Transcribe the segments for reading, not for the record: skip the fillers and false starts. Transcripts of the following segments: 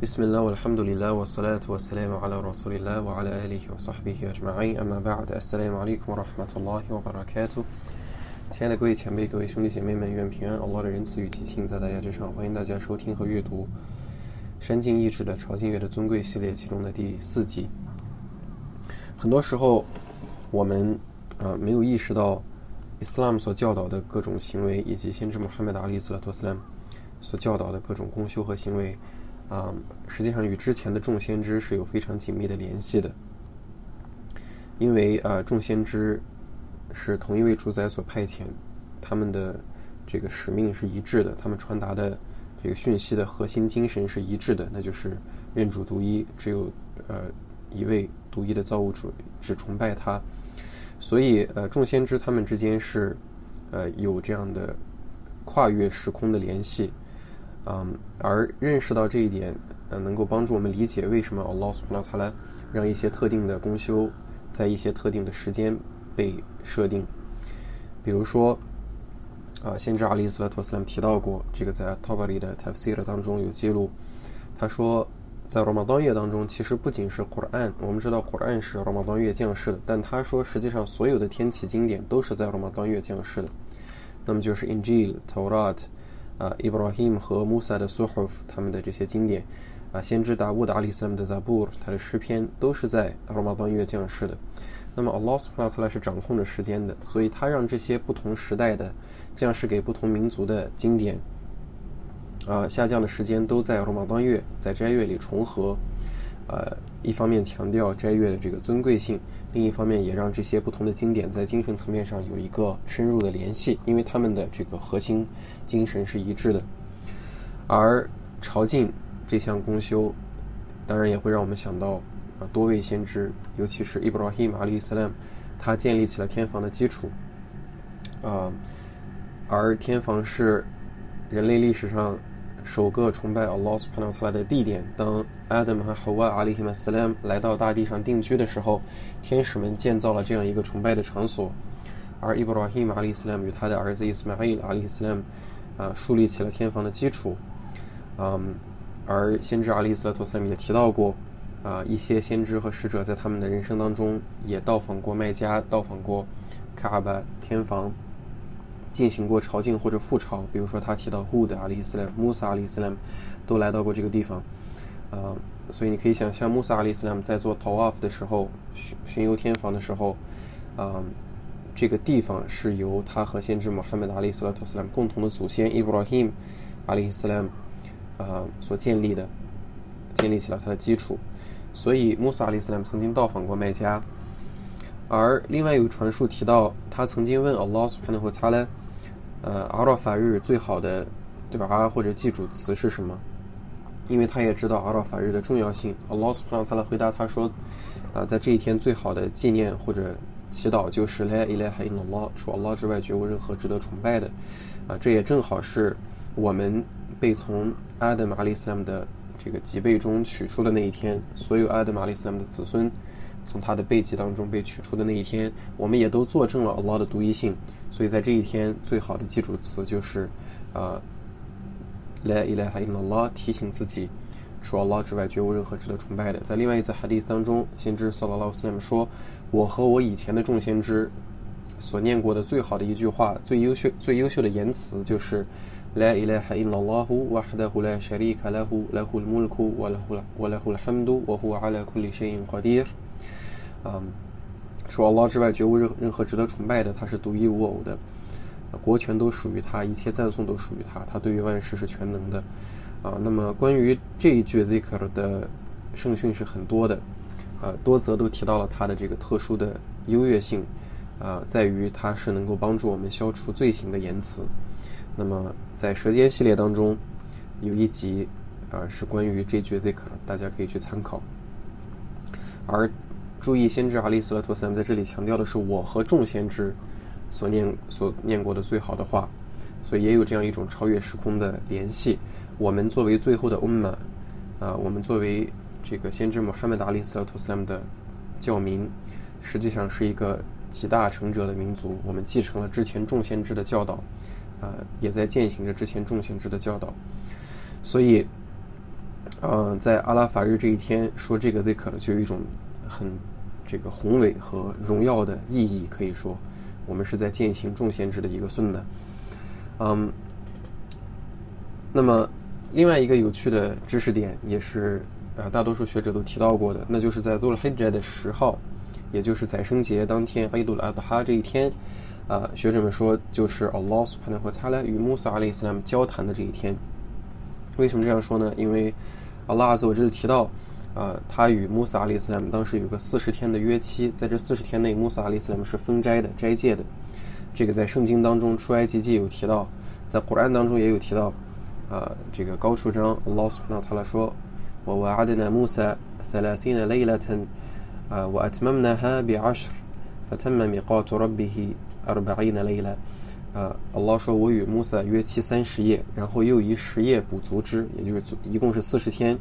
بسم الله والحمد لله والصلاة والسلام على رسول الله وعلى آله وصحبه أجمعين أما بعد السلام عليكم ورحمة الله وبركاته。亲爱的各位前辈、各位兄弟姐妹们，愿平安Allah的仁慈与其亲在大家之上。欢迎大家收听和阅读山境译制的朝觐月的尊贵系列其中的第4集。很多时候我们没有意识到Islam 所教导的各种行为，以及先知穆罕默德阿里·斯拉托斯兰所教导的各种功修和行为实际上与之前的众先知是有非常紧密的联系的。因为众先知是同一位主宰所派遣，他们的这个使命是一致的，他们传达的这个讯息的核心精神是一致的，那就是认主独一，只有一位独一的造物主，只崇拜他。所以众先知他们之间是有这样的跨越时空的联系。而认识到这一点能够帮助我们理解为什么 Allah Subhanahu wa Ta'ala 让一些特定的功修在一些特定的时间被设定。比如说先知阿里·斯拉托斯兰提到过，这个在 Tabari 的 Tafsir 当中有记录，他说在 Ramadan 月当中，其实不仅是 Quran， 我们知道 Quran 是 Ramadan 月降世的，但他说实际上所有的天启经典都是在 Ramadan 月降世的。那么就是 Injil、Tawrat、Ibrahim 和 Musa 的 Suhuf 他们的这些经典先知达乌的阿里斯兰的 Zabur 他的诗篇都是在 Ramadan 月降世的。那么 Allah Subhanahu wa Ta'ala 是掌控着时间的，所以他让这些不同时代的降世给不同民族的经典下降的时间都在 Ramadan 月，在斋月里重合。一方面强调斋月的这个尊贵性，另一方面也让这些不同的经典在精神层面上有一个深入的联系，因为他们的这个核心精神是一致的。而朝觐这项功修当然也会让我们想到多位先知，尤其是 Ibrahim 阿里斯兰，他建立起了天房的基础。而天房是人类历史上首个崇拜 Allah Subhanahu wa Ta'ala 的地点。当 Adam 和 Hawa 阿里ฮิ斯兰来到大地上定居的时候，天使们建造了这样一个崇拜的场所，而 Ibrahim 阿里斯兰与他的儿子 Ismail 阿里斯兰树立起了天房的基础。而先知阿里斯拉托斯兰也提到过一些先知和使者在他们的人生当中也到访过麦加，到访过卡阿巴天房，进行过朝觐或者复朝。比如说他提到 Hud 阿里伊斯兰、穆萨阿里伊斯兰都来到过这个地方。所以你可以想象穆萨阿里伊斯兰在做 Tawaf 的时候，巡游天房的时候，这个地方是由他和先知穆罕默德阿里斯拉托斯兰共同的祖先 Ibrahim 阿里伊斯兰所建立的，建立起了他的基础。所以穆萨阿里伊斯兰曾经到访过麦加。而另外有传述提到，他曾经问 Allah Subhanahu wa Ta'ala阿拉法日最好的du'a或者祭主词是什么，因为他也知道阿拉法日的重要性。 Allah Subhanahu wa Ta'ala 回答他说在这一天最好的纪念或者祈祷就是 La ilaha illallah， 除 Allah 之外绝无任何值得崇拜的。这也正好是我们被从 Adam 阿里斯兰的这个脊背中取出的那一天，所有 Adam 阿里斯兰的子孙从他的背脊当中被取出的那一天，我们也都作证了 Allah 的独一性。所以在这一天最好的祭主词就是La ilaha illallah， 提醒自己除 Allah 之外绝无任何值得崇拜的。在另外一则 hadith 当中，先知 sallallahu alaihi wasallam 说，我和我以前的众先知所念过的最好的一句话，最优秀的言辞就是La ilaha illallah wahdahu la sharika lahu lahul mulku wa lahul hamdu wa huwa ala kulli shay'in qadir。除 Allah 之外绝无任何值得崇拜的，他是独一无偶的，国权都属于他，一切赞颂都属于他，他对于万事是全能的。那么关于这一句 zikr 的圣训是很多的，多则都提到了他的这个特殊的优越性，在于它是能够帮助我们消除罪行的言辞。那么在舌尖系列当中有一集是关于这句 zikr， 大家可以去参考。而注意先知阿里斯拉托斯兰在这里强调的是我和众先知所念过的最好的话，所以也有这样一种超越时空的联系。我们作为最后的umma，我们作为这个先知穆罕默德阿里斯拉托斯兰的教民，实际上是一个集大成者的民族。我们继承了之前众先知的教导，也在践行着之前众先知的教导。所以在阿拉法日这一天说这个 dhikr 就有一种很这个宏伟和荣耀的意义，可以说我们是在践行众先知的一个sunna。那么另外一个有趣的知识点也是大多数学者都提到过的，那就是在 Dhul Hijjah 的10号，也就是宰生节当天 Eidul Adha 这一天，学者们说就是 Allah subhanahu wa ta'ala 与 Musa alayhi salam 交谈的这一天。为什么这样说呢？因为 Allah azza wa jalla 提到他与 Musa alayhi salam 当时有个40天的约期，在这40天内 Musa alayhi salam 是封斋的，斋戒的。这个在圣经当中出埃及记有提到，在古兰当中也有提到。这个高处章 Allah subhanahu wa ta'ala 说 وَوَعَدْنَا مُوسَى 30 لَيْلَةً وَأَتْمَمْنَاهَا بِعَشْرٍ فَتَمَّ مِيقَاتُ رَبِّهِ 40 لَيْلَةً Allah 说我与 Musa 约期30夜，然后又以10夜补足之，也就是一共是40天。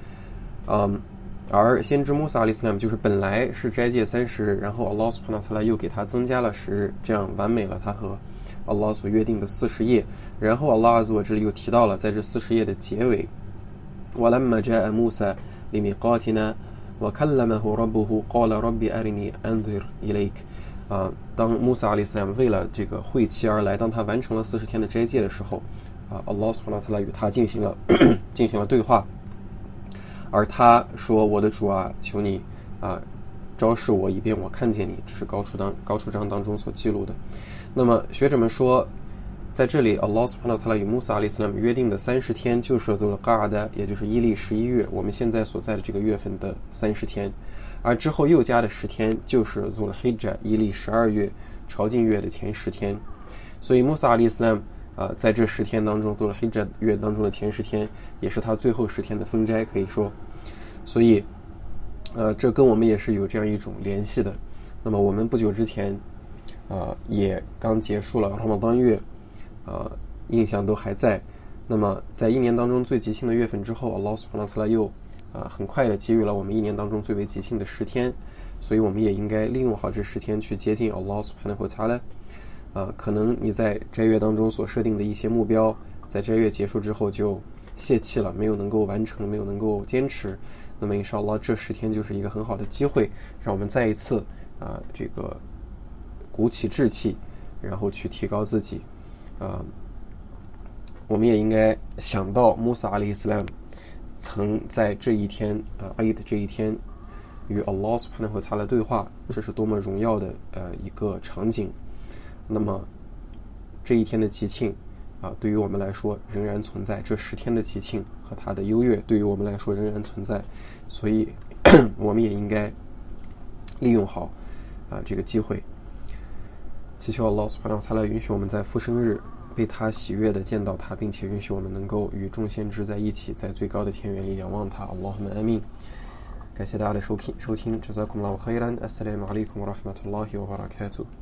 而先知 Musa alayhi salam 就是本来是斋戒30日，然后 Allah subhanahu wa ta'ala 又给他增加了10日，这样完美了他和Allah 所约定的40夜。然后 Allah azza wa jalla 又提到了在这40夜的结尾 وَلَمَّا جَاءَ مُوسَى لِمِيقَاتِنَا وَكَلَّمَهُ رَبُّهُ قَالَ رَبِّ أَرِنِي أَنظِرْ إِلَيْكَ 当 Musa alayhi salam 为了这个会期而来，当他完成了40天的斋戒的时候Allah subhanahu wa ta'ala 与他进行了对话，而他说我的主啊，求你昭示我以便我看见你，这是高处章当中所记录的。那么学者们说在这里 Allah subhanahu wa ta'ala 与 Musa alayhi salam 约定的30天就是 Dhul Qa'dah 也就是伊历11月，我们现在所在的这个月份的30天，而之后又加的10天就是 Dhul Hijjah 伊历12月朝觐月的前10天。所以 Musa alayhi salam在这10天当中 Dhul Hijjah 月当中的前10天也是他最后10天的封斋，可以说，所以这跟我们也是有这样一种联系的。那么我们不久之前也刚结束了Ramadan月，印象都还在。那么在一年当中最吉庆的月份之后 Allah subhanahu wa ta'ala 又很快的给予了我们一年当中最为吉庆的10天，所以我们也应该利用好这10天去接近 Allah subhanahu wa ta'ala。可能你在斋月当中所设定的一些目标，在斋月结束之后就泄气了，没有能够完成，没有能够坚持，那么 inshallah 这10天就是一个很好的机会，让我们再一次这个鼓起志气，然后去提高自己。我们也应该想到 Musa alayhi salam 曾在这一天Eid 这一天与 Allah subhanahu wa ta'ala 对话，这是多么荣耀的一个场景。那么这一天的吉庆对于我们来说仍然存在，这10天的吉庆和它的优越对于我们来说仍然存在，所以我们也应该利用好这个机会，祈求 Allah subhanahu wa ta'ala 允许我们在复生日被他喜悦的见到他，并且允许我们能够与众先知在一起，在最高的天园里仰望他。 Allahumma amin。 感谢大家的收听，Jazakumullahu khairan。 Assalamu alaikum wa rahmatullahi wa barakatuh。